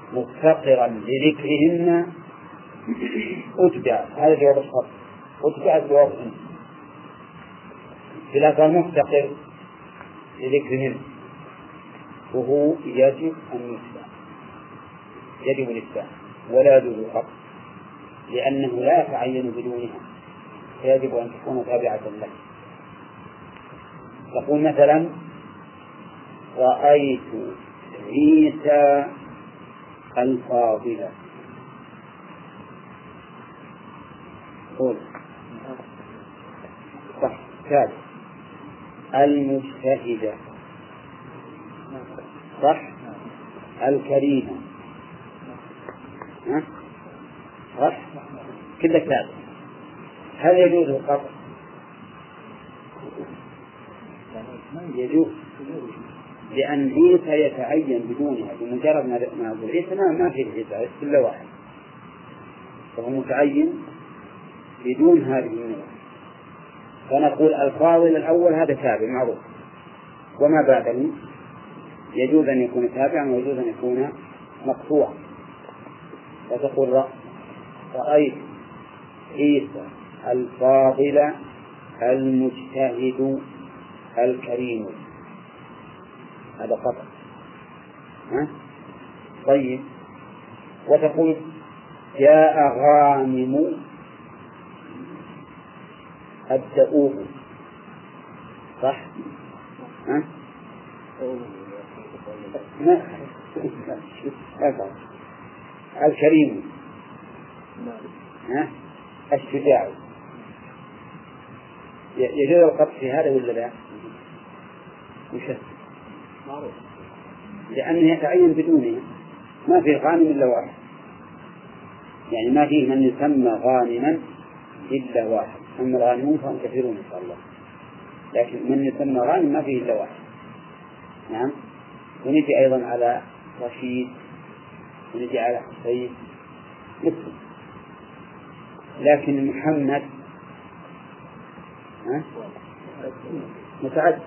مفتقرا لذكرهن أتبع، هذا جواب الشرط، أتبع جواب إن. خلاف المفتقر لذكرهن وهو يجب أن يتبع، يجب الاتباع ولا يجوز القطع، لأنه لا يتعين بدونها، فيجب أن تكون تابعة له. تقول مثلا رأيت عيسى الفاضل، قول صح كاد المجتهد صح الكريم صح كذا كاد. هل يجوز القطع؟ يجوز، لأن عيسى يتعين بدونها، بمجرد ما أقول عيسى ما فيه عيسى إلا واحد، فهو متعين بدون هذه النوع. فنقول الفاضل الأول هذا تابع معروف، وما بعده يجوز أن يكون تابعا ويجوز أن يكون مقطوعا. فتقول رأيت عيسى الفاضل المجتهد الكريم، هذا قطع. طيب، وتقول جاء غانم الدؤوب، صح؟ الكريم الشجاع، يجوز القطع في هذا ولا لا؟ معروف، لأنه يتعين بدونه، ما في غانم إلا واحد، يعني ما فيه من يسمى غانما إلا واحد. أما الغانمون فهم كثيرون إن شاء الله، لكن من يسمى غانم ما فيه إلا واحد. نعم. ونجي أيضا على رشيد، ونجي على حسين مثل، لكن محمد متعدد،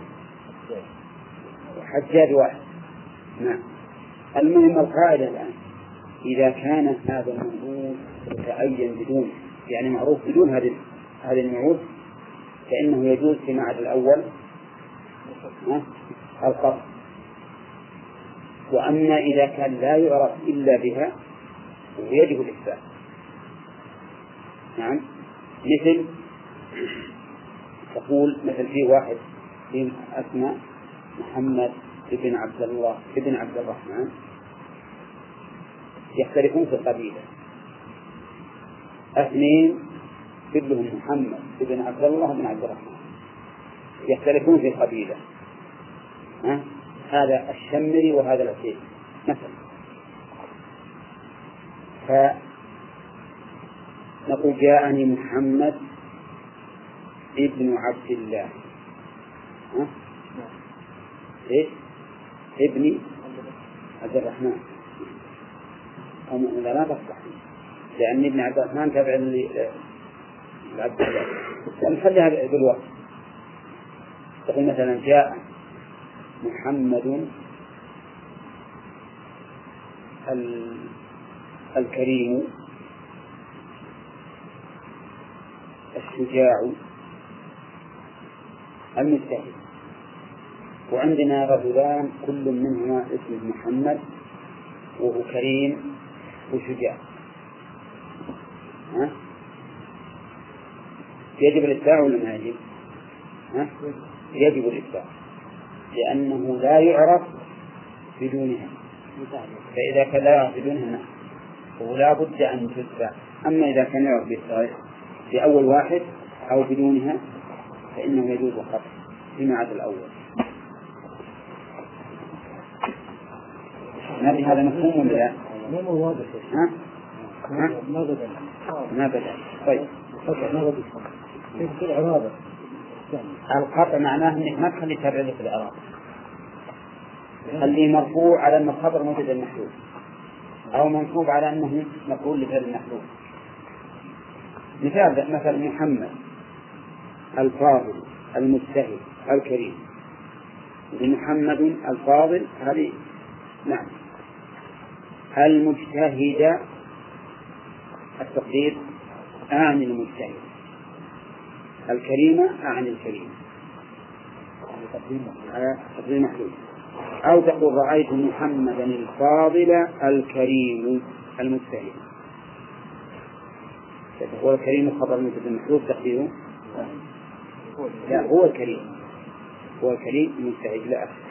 وحجاج واحد. نعم. المهم القاعدة الآن إذا كان هذا المنعوت يتعين بدون، يعني معروف بدون هذه النعوت، فإنه يجوز فيما عدا الأول القطع. وأما إذا كان لا يعرف إلا بها يجب الإثبات. نعم. مثل تقول مثل في واحد في أسماء محمد ابن عبد الله ابن عبد الرحمن، يختلفون في القبيلة، اثنين كلهم محمد ابن عبد الله بن عبد الرحمن، يختلفون في القبيلة، هذا الشمري وهذا العسيري مثلا. فنقول جاءني محمد ابن عبد الله، إيه؟ ابن عبد الرحمن، أو لا تصلح، لأن ابن عبد الرحمن تابع لعبد الله، ونخليها بالوقت. تقول مثلا جاء محمد الكريم الشجاع المجتهد، وعندنا رجلان كل منهما اسمه محمد وهو كريم وشجاع، يجب الإتباع ولا ما يجب؟ يجب الإتباع، لأنه لا يعرف بدونها، فإذا كان لا يعرف بدونها فلا بد أن تتبع. أما إذا كان يعرف بأول واحد أو بدونها فإنه يجوز القطع فيما عدا الأول. نبي هذا مفهوم ولا لا؟ مو واضح. ما بدأ. طيب. القطع معناه أنك ما تخلي تابع في الإعراب، خليه مرفوع على أن الخبر موجود المحذوف، أو منصوب على أنه مفعول لفعل المحذوف. مثل محمد الفاضل المجتهد الكريم، محمد الفاضل هذه نعم. المجتهد التقدير أعني المجتهد، الكريمة أعني الكريمة، تقدير محدود. أو تقول رأيت محمدا الفاضل الكريم المجتهد، تقول الكريم الخبر المبتدأ محدود تقديره لا هو الكريم، هو الكريم المجتهد لا أخر.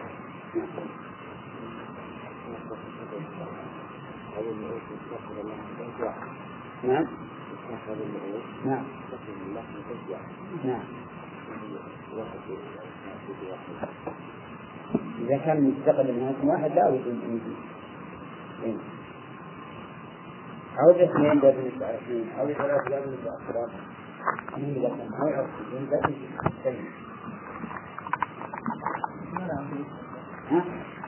نعم نعم نعم. إذا كان مستقل من اسم واحد لا أود أن يجي أو الاثنين لا بالنسبة على اثنين أو ثلاثة لا بالنسبة على ثلاثة من لكم هاي أصل لا تجي ها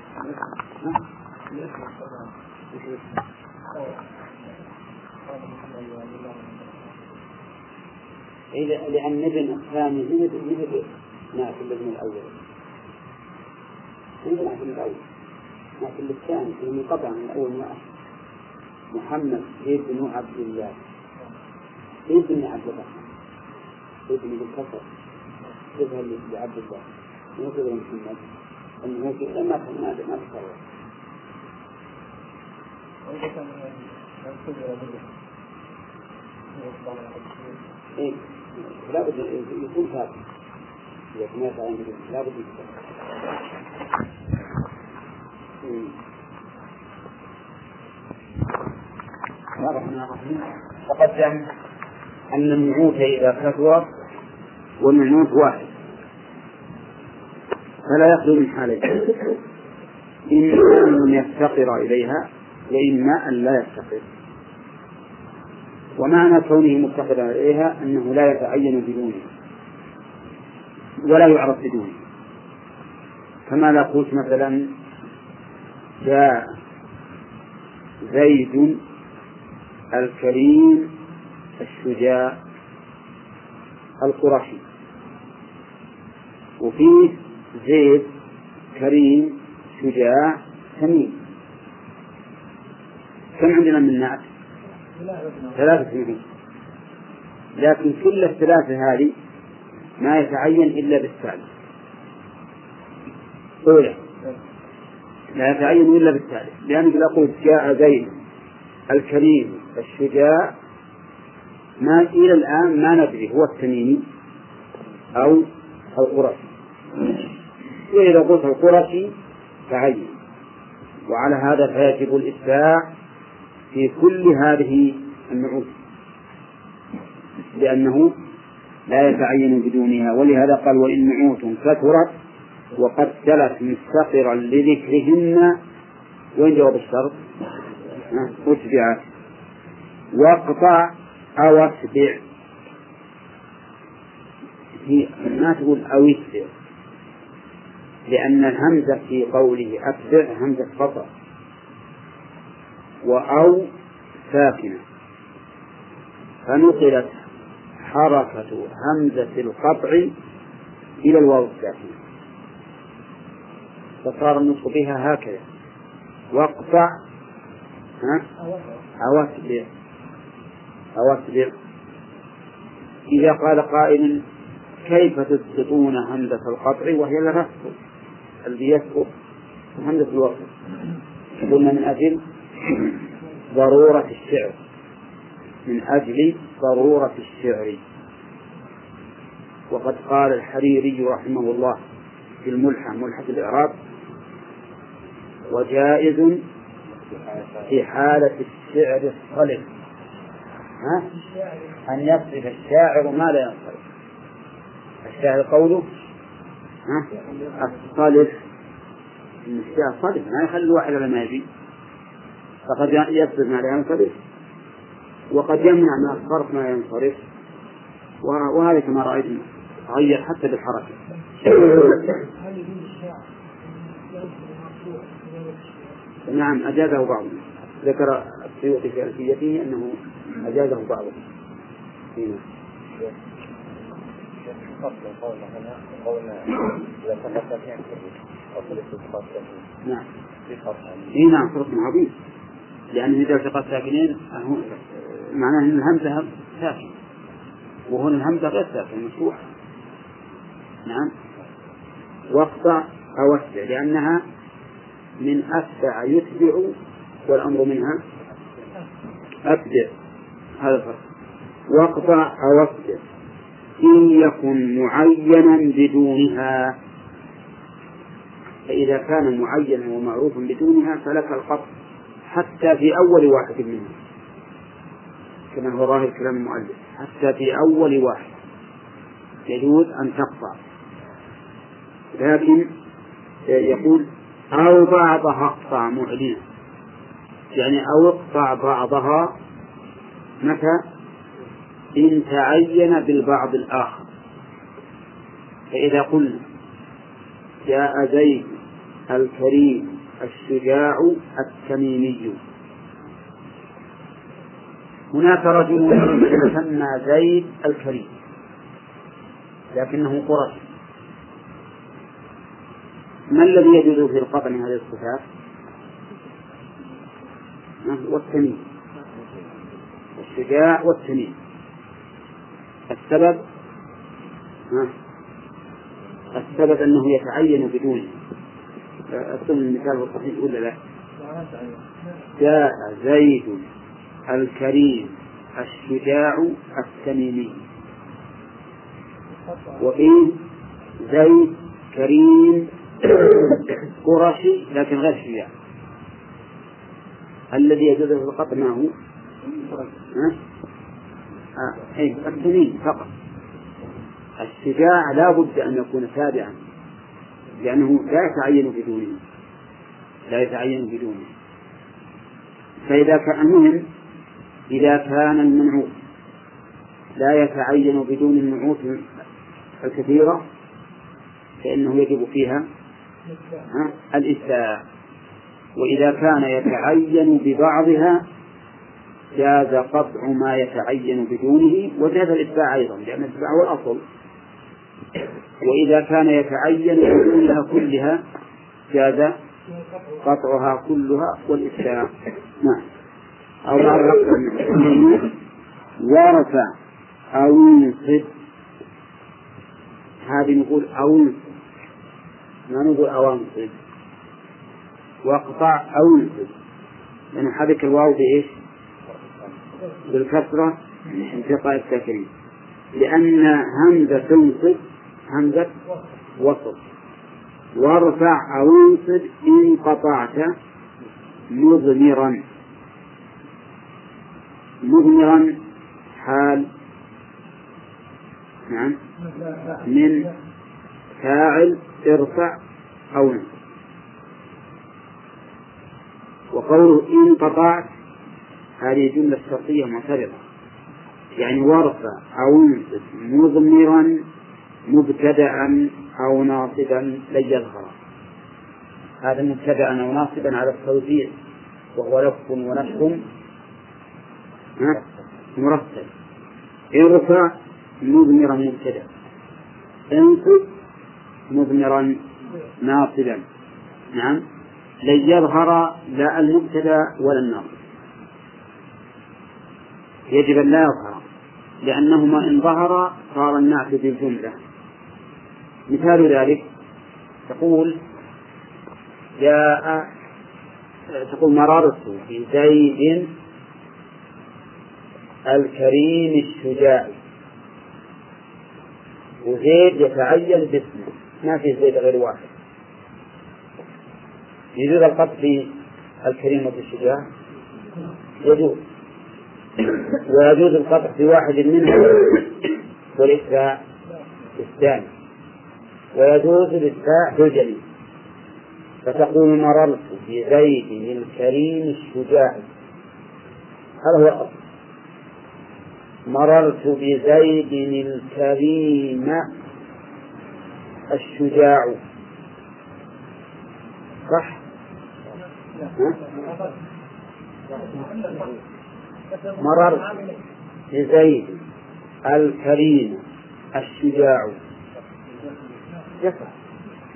إذا لأن ابن الثاني مثل ناكل من الأول، مثل ناكل الأول ناكل الثاني من قطع من الأول ما محمد ابن عبد الله ابن عبد الرحمن ابن بالكسر ابن لعبد الله وكذا محمد أنه كذا ما تصور. إيه لا بد يكون ثابت، إذا كنا فاعلين لا بد يكون. تقدم أن النعوت إذا كثر والنعوت واحد فلا يخلو من حالين، إما أن يفتقر إليها وإما أن لا يفتقر. ومعنى كونه مفتقرا إليها أنه لا يتعين بدونه ولا يعرف بدونه، كما لا قلت مثلا جاء زيد الكريم الشجاع القرشي، وفيه زيد كريم شجاع سمين. كم عندنا من نعت؟ 3 لكن كل الثلاثة هذه ما يتعين إلا بالثالث. أولى لا يتعين إلا بالثالث، لأنك لا قلت جاء زيد الكريم الشجاع ما إلى الآن ما ندري هو التميمي أو القرشي، وإذا قلت القرشي تعين. وعلى هذا فيجب الإتباع في كل هذه النعوت لأنه لا يتعين بدونها. ولهذا قال وإن نعوت كثرت وقد تلت مستقرا لذكرهن، وين جواب الشرط؟ أتبع واقطع أو أتبع، ما تقول أو اتبع، لأن الهمزة في قوله أتبع همزة قطع، وأو ساكنة فنقلت حركة همزة القطع إلى الواو الساكنة فصار النطق بها هكذا واقطع أو أتبع. إذا قال قائل كيف تسقطون همزة القطع وهي لا تسقط، الذي يسقط همزة الوصل؟ قلنا من أجل ضرورة الشعر، من أجل ضرورة الشعر. وقد قال الحريري رحمه الله في الملحة ملحة الإعراب وجائز في حالة الشعر الصلب أن يصرف الشاعر ما لا ينصرف. الشاعر قوله الصلب، الشاعر صلب ما يخلي الواحد لما يجي، فقد يصرف ما لا ينصرف وقد يمنع من الصرف ما ينصرف، وهذا كما رأيت تغير حتى بالحركة. نعم أجازه بعضهم، ذكر السيوطي في ألفيته أنه أجازه بعضهم. نعم نعم فرق عظيم، لأنه إذا التقى ساكنين معناه أن الهمزة ساكن، وهنا الهمزة غير ساكن مفتوحة. نعم. واقطع أو اتبع، لأنها من أتبع يتبع، والأمر منها أتبع، هذا الفرق. واقطع أو اتبع إن يكن معينا بدونها، فإذا كان معينا ومعروفا بدونها فلك القطع حتى في أول واحد منه، كما هو ظاهر كلام المؤلف، حتى في أول واحد يجوز أن تقطع. لكن يقول أو بعضها اقطع معلنا، يعني أو اقطع بعضها متى؟ إن تعين بالبعض الآخر. فإذا قلنا جاء زيد الكريم الشجاع التميمي، هناك رجل يسمى زيد الكريم لكنه قرشي، ما الذي يجوز في القطع من هذه الصفات؟ والتميم، الشجاع والتميم. السبب أنه يتعين بدونه. أصل المثال الصحيح ولا لا؟ جاء زيد الكريم الشجاع التميمي، وفيه زيد كريم قرشي لكن غير شجاع. الذي يجوز في القطع ما هو؟ التميم فقط. الشجاع لا بد أن يكون تابعا، لأنه لا يتعين بدونه. فإذا كان المهم إذا كان المنعوت لا يتعين بدون النعوت الكثيرة فإنه يجب فيها الإتباع، وإذا كان يتعين ببعضها جاز قطع ما يتعين بدونه، وجاز الإتباع أيضا لأن الإتباع هو الأصل. وإذا كان يتعين بدونها كلها جاز قطعها كلها والإتباع. نعم. أو ورفع أو ينصب، هذه نقول أو ينصب، ما نقول أو ينصب. واقطع أو ينصب لأن حرك الواو بإيش؟ بالكسرة انتقاء الساكنين، لأن همزة تنصب همزة وصل. وارفع أو انصب إن قطعت مضمرا حال من فاعل ارفع أو انصب. وقوله إن قطعت هذه جملة شرطية معترضة، يعني وارفع أو انصب مضمرا مبتدأ أو ناصبا لن يظهر. هذا مبتدأ أو ناصبا على التوزيع، وهو لف ونسخ مرتب. ارفع مضمرا مبتدأ، انصب مضمرا ناصبا. نعم. لن يظهر لا المبتدأ ولا الناصب، يجب أن لا يظهر، لأنهما إن ظهر صار النعت بالجملة. مثال ذلك تقول مررت بزيد الكريم الشجاع، وزيد يتعين باسمه، ما في زيد غير واحد. يجوز القطع في الكريم والشجاع؟ يجوز، ويجوز القطع في واحد منهم والإتباع الثاني، ويجوز الإتباع في الجميع. فتقول مررت بزيد الكريم الشجاع، هذا هو الأصل. مررت بزيد الكريم الشجاع، صح؟ مررت بزيد الكريم الشجاع يصح.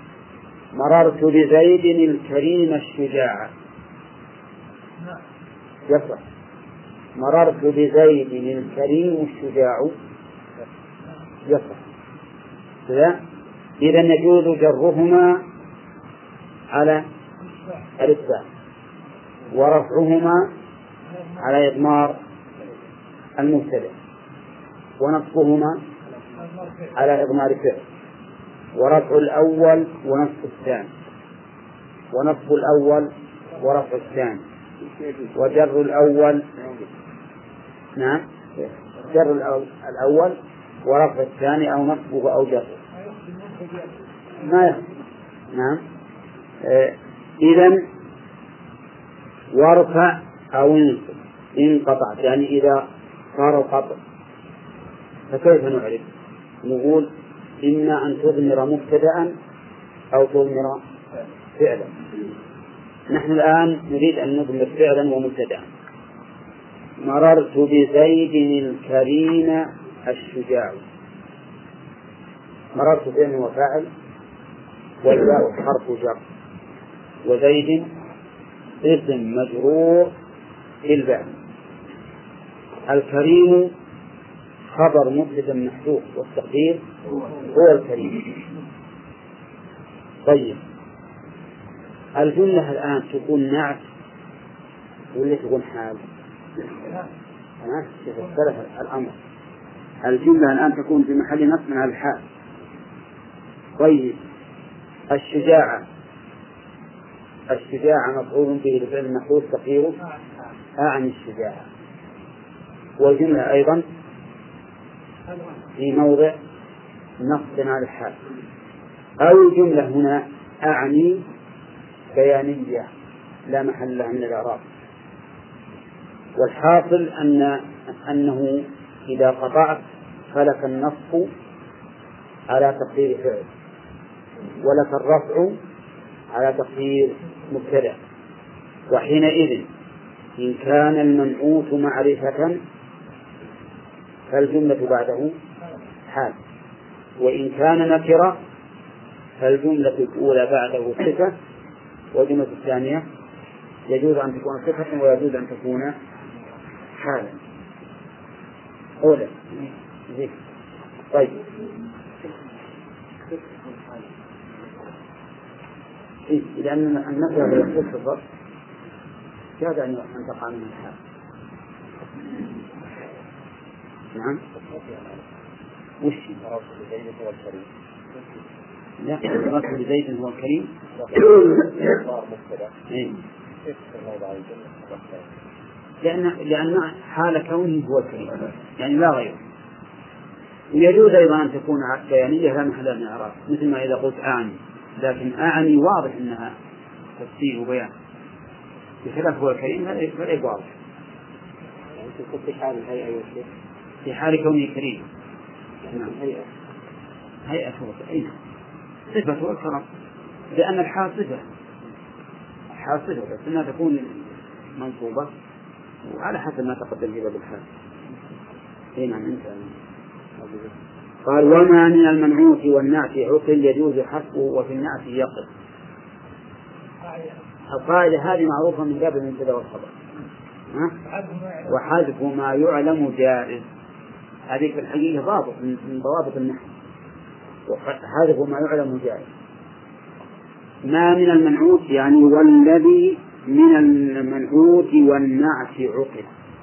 مررت بزيد الكريم الشجاع يصح. مررت بزيد الكريم الشجاع يصح. إذا يجوز جرهما على الإثبات ورفعهما على إضمار المبتدأ ونصبهما على إضمار فعل، ورفع الأول ونصب الثاني، ونصب الأول ورفع الثاني، وجر الأول نعم جر الأول ورفع الثاني أو نصبه أو جر ما يخص. نعم. إذن وارفع أو انقطع، يعني إذا صار القطع فكيف نعرف؟ نقول إما أن تضمر مبتدأ أو تضمر فعلا. نحن الآن نريد أن نضمر فعلا ومبتدأ. مررت بزيد الكريم الشجاع. مررت فعل وفاعل والباء حرف جر، وزيد اسم مجرور بالباء. الكريم خبر مبتدأ محذوف والتقدير هو الكريم. طيب الجملة الآن تكون نعت ولا تكون حال؟ اختلف الأمر. الجملة الآن تكون في محل نصب على الحال. طيب الشجاعة مفعول به لفعل محذوف تقديره أعني الشجاعة، والجملة أيضا في موضع نصب على الحال. أو الجملة هنا أعني بيانية لا محل لها من الإعراب. والحاصل أنه إذا قطعت فلك النصب على تقدير فعل، ولك الرفع على تقدير مبتدأ. وحينئذ إن كان المنعوت معرفة فالجملة بعده حال، وإن كان نكرة فالجملة الأولى بعده صفة، والجملة الثانية يجوز أن تكون صفة ويجوز أن تكون حالا. أولا طيب لأن النكرة يحصل صفة جاز أن تقع من الحال. نعم. وش لا مررت بزيد هو الكريم لأن حال كونه هو الكريم يعني لا غير. ويجوز أيضا أن تكون بيانية لا محل من الإعراب، مثل ما إذا قلت أعني، لكن أعني واضح أنها تفسير وبيان، بخلاف هو الكريم فلا واضح. في حال كونه كريم هيئة أين صفة والكرم، لأن الحال صفة بس أنها تكون منصوبة وعلى حسب ما تقدم في باب الحال. هنا قال وما من المنعوت والنعت عقل يجوز حسبه وفي النعت يقل. القاعدة هذه معروفة من باب المبتدأ والخبر، وحذف ما يعلم جائز. هذه في الحقيقة ضابط من ضوابط النحو، وحذف ما يعلم جائز. ما من المنعوت يعني والذي من المنعوت والنعت عقل.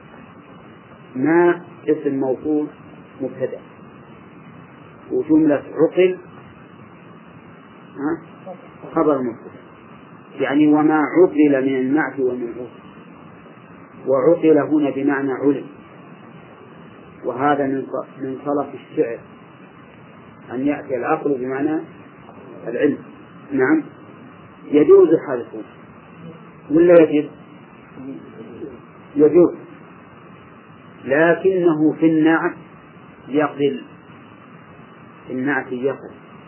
ما اسم موصول مبتدأ، وجملة عقل خبر مبتدأ، يعني وما عقل من النعت والمنعوت. وعقل هنا بمعنى علم، وهذا من صلف الشعر أن يأتي العقل بمعنى العلم. نعم. يجوز حذفه ولا يجوز، لكنه في النعت يقل. في النعت يقل.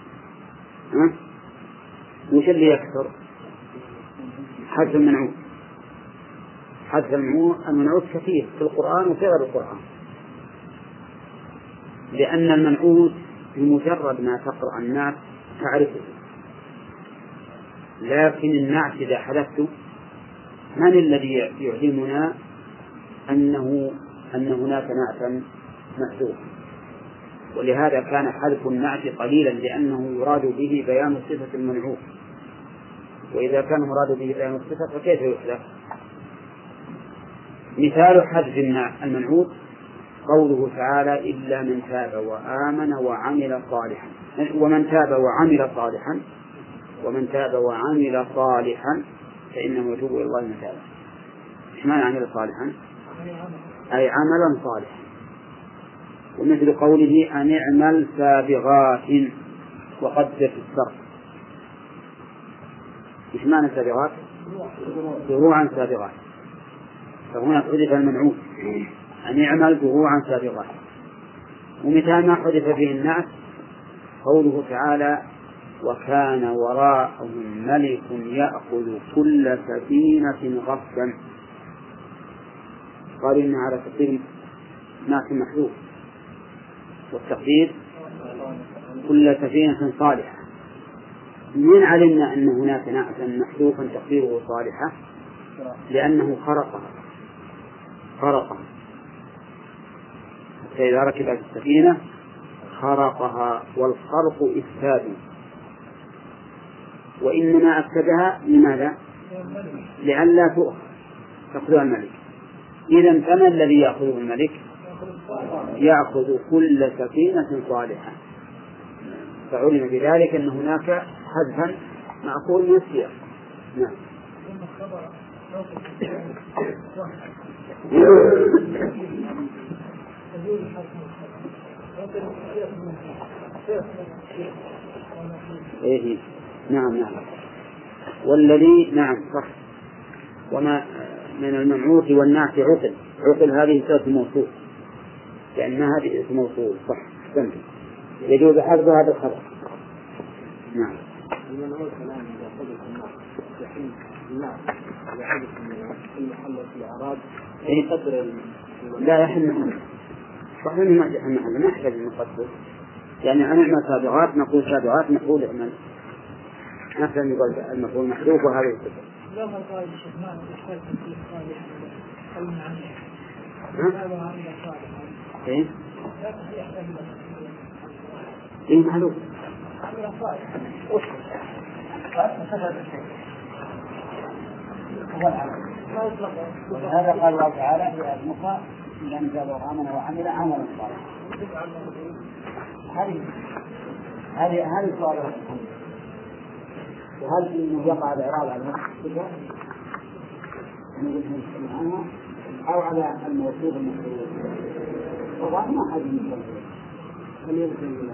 وش اللي يكثر؟ حذف المنعوت. حذف المنعوت كثير في القرآن وفي غير القرآن، لأن المنعوت بمجرد ما تقرأ النعت تعرفه، لكن النعت إذا حذفته من الذي يعلمنا أن هناك نعتا محذوف، ولهذا كان حذف النعت قليلا لأنه يراد به بيان صفة المنعوت، وإذا كان مراد به بيان الصفة فكيف يحذف؟ مثال حذف المنعوت قوله تعالى إلا من تاب وآمن وعمل صالحا، ومن تاب وعمل صالحا فإنه يتوب إلى الله متابا. إيش معنى عمل صالحا؟ أي عملا صالحا. ومثل قوله أن اعمل سابغات وقدر في السرق، إيش معنى سابغات؟ دروعا سابغات، فهنا حذف المنعوت أن يعمل دروعا سابغات. ومثال ما حذف فيه النعت قوله تعالى وكان وراءهم ملك يأخذ كل سفينة غصبا، قالوا إن على تقدير نعت محذوف، والتقدير كل سفينة صالحة. من علمنا أن هناك نعتا محذوفا تقديره صالحة؟ لأنه خرقها فإذا ركبت السفينة خرقها، والخرق إفساد، وإنما أفسدها لماذا؟ لئلا تأخذها الملك. إذن فما الذي يأخذه الملك؟ يأخذ كل سفينة صالحة. فعلم بذلك أن هناك حذفا معقول من السياق. نعم. إيه نعم. والذي نعم صح. وما من المنعوت والنعت عقل هذه صفة موصول، لأن هذه اسم موصول صح. استنتج يجوز حذف هذا الخبر. نعم. المنعوت الآن إذا حدث النعت يحدث في محل الإعراب يقدر لا يحل محل صحيح ما يحل محل، ما يحتاج المقدر. يعني أن نعمل سابغات نقول سابغات مفعول اعمل، مثلا يقول المفعول محذوف وهذا يقدر. لا ما قال الشيخ ما يحتاج في صالح أو نعم هذا عامل صالح. إيه؟ لا يحتاج إيه معلوم. عامل صالح. هذا قال الله تعالى يا المخاء لم تاب وآمن وعمل عملا صالحا. هذه السؤال وهل إنه يقع الإعراب على نفس الصفة عنها أو على الموصوف المحذوف؟ طبعا ما حد يمكن هل يمكن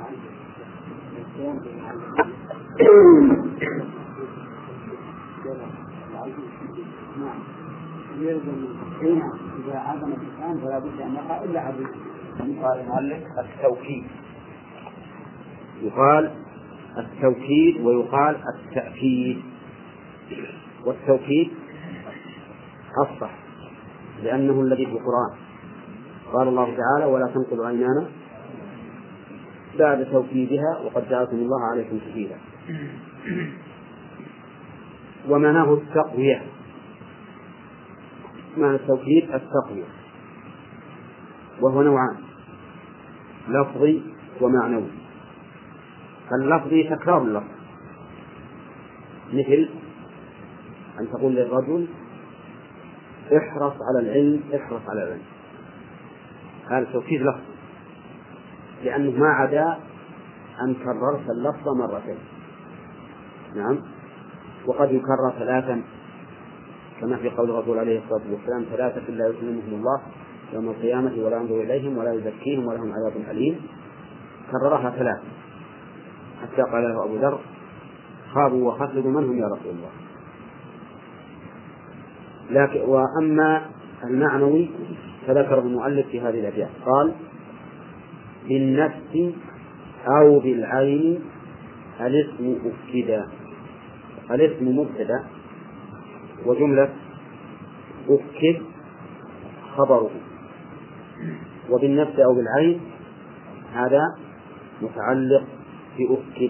إذا عدم الإنسان فلا بد أن يقع إلا عدم. قال المؤلف التوكيد، يقال التوكيد ويقال التأكيد. والتوكيد أصح لأنه الذي في القرآن قال الله تعالى ولا تنقلوا أيمانا بعد توكيدها وقد جعلكم الله عليكم شهيدا. ومعناه التقوية، معنى التوكيد التقوية، وهو نوعان لفظي ومعنوي. فاللفظي تكرار اللفظ، مثل أن تقول للرجل احرص على العلم، هذا توكيد لفظي لأنه ما عدا أن كررت اللفظ مرتين. نعم. وقد يكرر ثلاثا كما في قول الرسول عليه الصلاة والسلام ثلاثة لا يكلمهم الله يوم القيامة ولا ينظر إليهم ولا يزكيهم ولهم عذاب أليم. كررها ثلاثة حتى قال له أبو ذر خابوا وخسروا من هم يا رسول الله. لكن وأما المعنوي فذكره المؤلف في هذه الأبيات قال بالنفس أو بالعين الاسم أكدا. الاسم مبتدأ وجملة أكد خبره، وبالنفس أو بالعين هذا متعلق بأكد.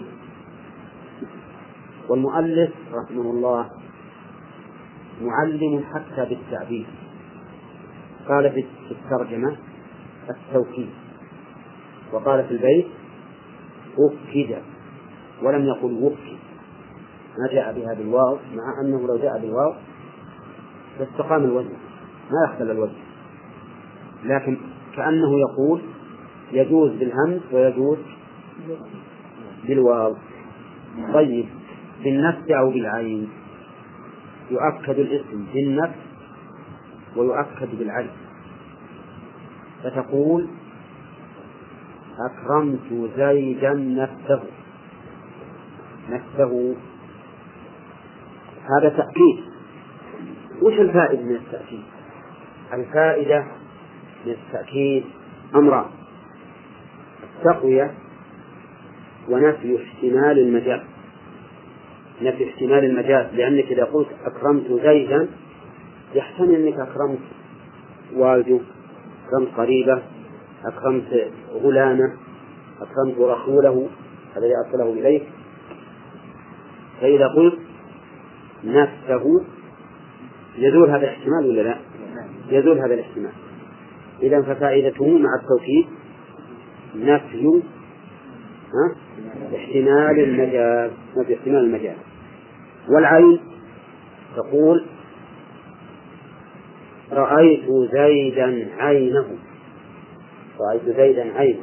والمؤلف رحمه الله معلم حتى بالتعبير، قال في الترجمة التوكيد، وقال في البيت وكد، ولم يقل وكد، ما جاء بها بالواو، مع أنه لو جاء بالواو فاستقام الوجه ما يختل الوجه، لكن كأنه يقول يجوز بالهمز ويجوز بالواو. طيب بالنفس أو بالعين؟ يؤكد الاسم بالنفس ويؤكد بالعين، فتقول أكرمت زيدا نفسه، هذا تأكيد. وش الفائدة من التأكيد؟ الفائدة من التأكيد أمران: التقوية ونفي احتمال المجاز. نفي احتمال المجاز، لأنك إذا قلت أكرمت زيدا يحتمل أنك أكرمت والده، أكرمت قريبه، أكرمت غلامه، أكرمت رسوله الذي أرسله إليك. فإذا قلت نفسه يزول هذا الاحتمال ولا لا؟ يزول هذا الاحتمال. إذن ففائدته مع التوكيد نفي احتمال المجاز، نفي احتمال المجاز. والعين تقول رأيت زيدا عينه، رأيت زيدا عينه،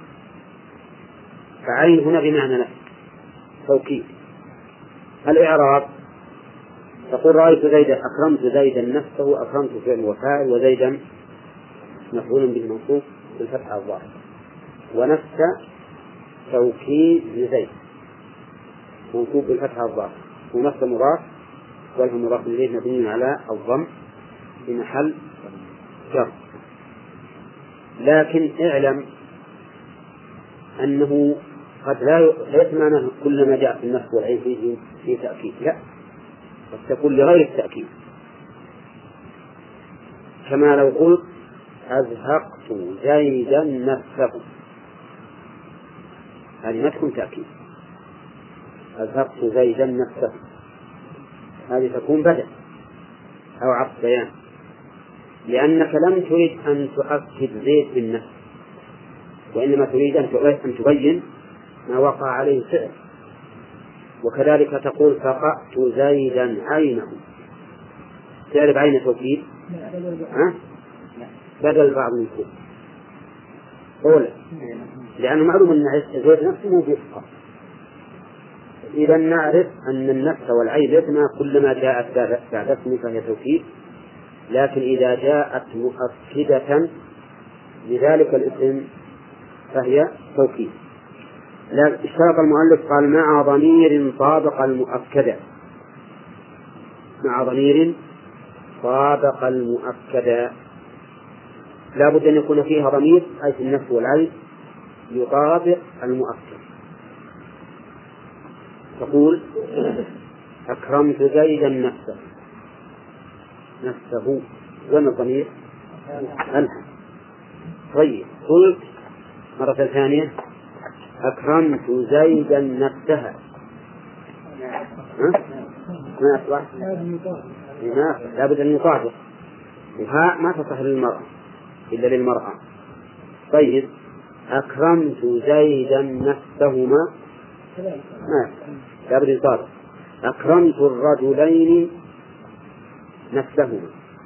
فعين هنا بمعنى نفي توكيد. الإعراب تقول رأيت زيدا، أكرمت زيدا نفسه، أكرمت فعل وفاعل، وزيدا مفعول به منصوب بالفتحة الظاهرة، ونفس توكيد لزيد منصوب بالفتحة الظاهرة، ونفس مضاف وله مضاف إليه مبني على الضم في محل جر. لكن اعلم أنه قد ليس معنى كل ما جاء في النفس والعين في تأكيد، لا، قد تكون لغير التأكيد، كما لو قلت أزهقت زيدا نفسه، هذه ما تكون تأكيد. أزهقت زيدا نفسه هذه تكون بدل أو عطف بيان، لأنك لم تريد أن تؤكد زيد بالنفس، وإنما تريد أن تبين ما وقع عليه الفعل. وكذلك تقول فقأت زيدا عينه، تعرف عين توكيد بدل بعض من كل أولا، لأنه معلوم أن زيد نفسه مو بيفقى. إذا نعرف أن النفس والعين ليسما كلما جاءت بعد اسم فهي توكيد، لكن إذا جاءت مؤكدة لذلك الاسم فهي توكيد. اشترط المؤلف قال مع ضمير طابق المؤكدة، مع ضمير طابق المؤكدة، لا بد أن يكون فيها ضمير أي في النفس والعين يطابق المؤكد. تقول أكرمت زيدا نفسه وين الضمير؟ ألحق. طيب قلت مرة ثانية أكرمت زيدا نفسها، ما أصبح؟ لا بد أن يطابق، وها ما تصح للمرأة إلا للمرأة. طيب أكرمت زيدا نفسهما، لا بد أن يطابق. أكرمت الرجلين نفسهما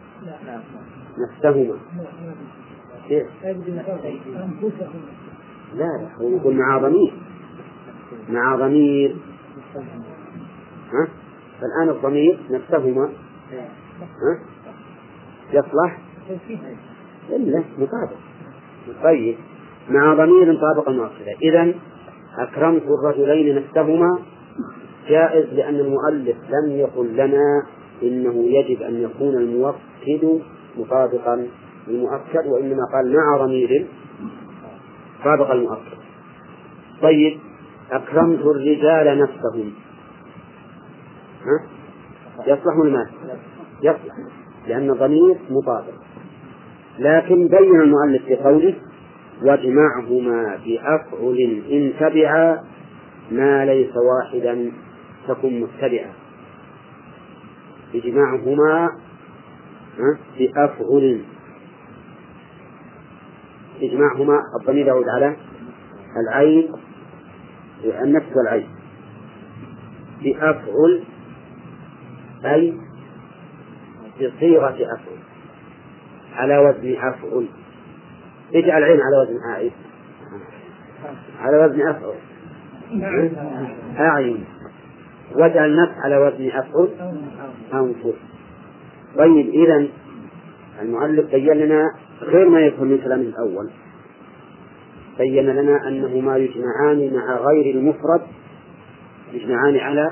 كيف؟ لا هو يقول مع ضمير فالآن الضمير نفسهما يصلح إلا مطابق. طيب مع ضمير طابق المؤكدة. إذن أكرمت الرجلين نفسهما جائز، لأن المؤلف لم يقل لنا إنه يجب أن يكون المؤكد مطابقا للمؤكد، وإنما قال مع ضمير طابق المؤكد. طيب أكرمت الرجال نفسهم يصلح المال؟ يصلح، لأن ضمير مطابق. لكن بين المؤلف في قوله واجمعهما بأفعل إن تبعا ما ليس واحدا تكن متبعا، اجمعهما بأفعل تجمعهما الضمير يعود على العين، النفس والعين. بأفعل أي بصيغة أفعل، على وزن أفعل. اجعل العين على وزن أعين، على وزن أفعل أعين، واجعل النفس على وزن أفعل أنفس. طيب إذن المؤلف بين لنا غير ما يفهم من كلامه الأول، بين لنا أنهما يجمعان مع غير المفرد، يجمعان على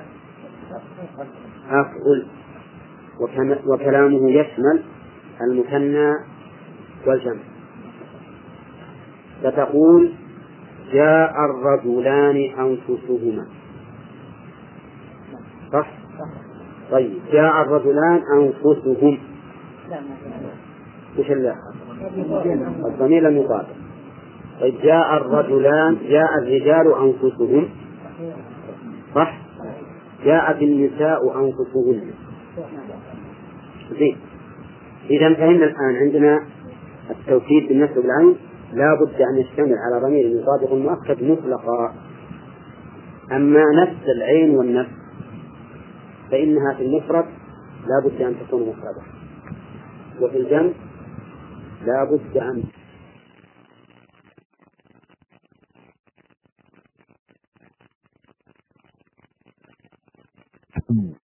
أفعل، وكلامه يشمل المثنى والجمع. فتقول جاء الرجلان أنفسهما، صح؟ طيب جاء الرجلان أنفسهم، وش اللي الضمير المطابق. طيب جاء الرجلان، جاء الرجال أنفسهم، صح؟ جاءت النساء أنفسهن. زين. إذا فهمنا الآن عندنا التوكيد بالنسبة بالعين لا بد أن يشتمل على ضمير يطابق المؤكد مطلقا. أما نفس العين والنفس فإنها في المفرد لا بد أن تكون مفردة، وفي الجمع لا بد أن